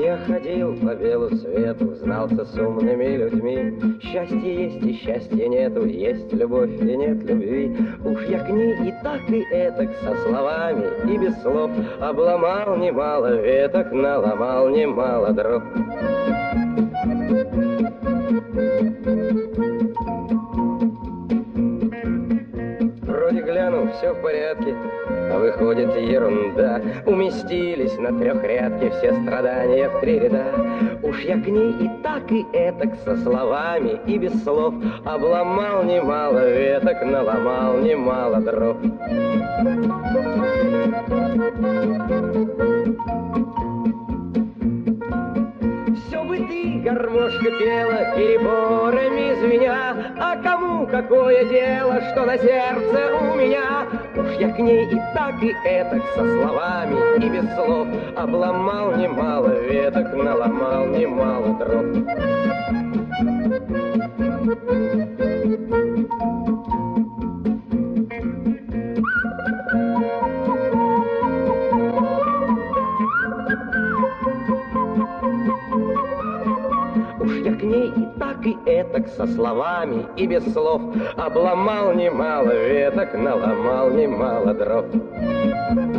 Я ходил по белу свету, знался с умными людьми. Счастье есть и счастья нету, есть любовь и нет любви. Уж я к ней и так и этак со словами и без слов обломал немало веток, наломал немало дров. Вроде глянул, все в порядке, а выходит ерунда. Уместились на трехрядке все страдания в 3 ряда. Уж я к ней и так и этак со словами и без слов обломал немало веток, наломал немало дров. Все бы ты, гармошка, пела, переборами звеня, а кому какое дело, что на сердце у меня? Уж я к ней и так и этак со словами и без слов обломал немало веток, наломал немало дров. Уж я к ней и так и этак со словами и без слов обломал немало веток, наломал немало дров.